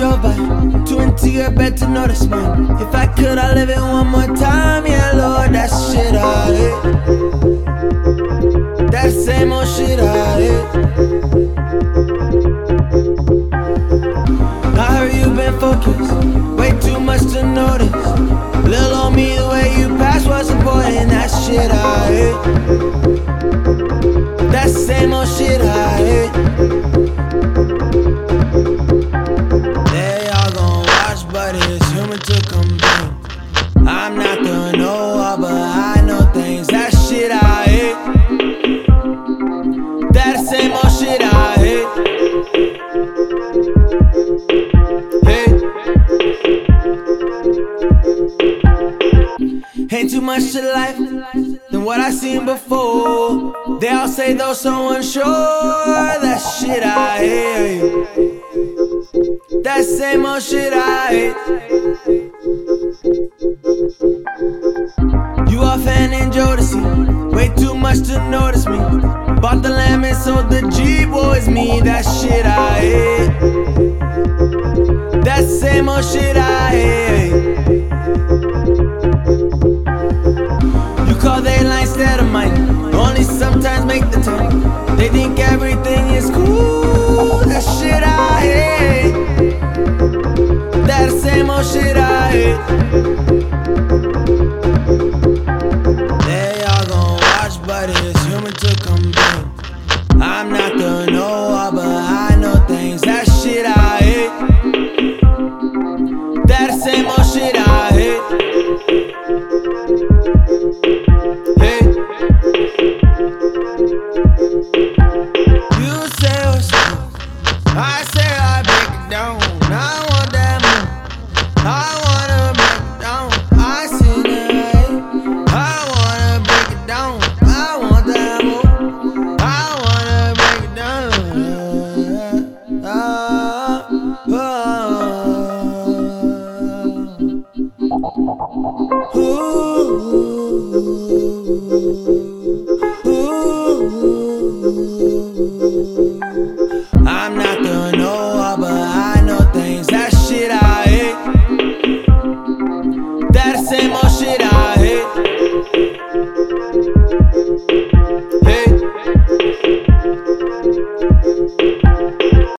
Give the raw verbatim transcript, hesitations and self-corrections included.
drove by, too into your bed to notice me. If I could, I'd live it one more time, yeah, Lord, that shit I hate. That same old shit I hate. I heard you been focused, way too much to notice. Little on me, the way you pass was important, that shit I hate. That same old shit I hate. They all gon' watch, but it's human to complain. I'm not the know-all, but I know things. That shit I hate. That same old shit I hate. Hey. Ain't too much to life than what I seen before. They all say though so unsure. That shit I hate. That same old shit I hate. You off and in Jodeci, way too much to notice me. Bought the lamb and sold the G, boys me. That shit I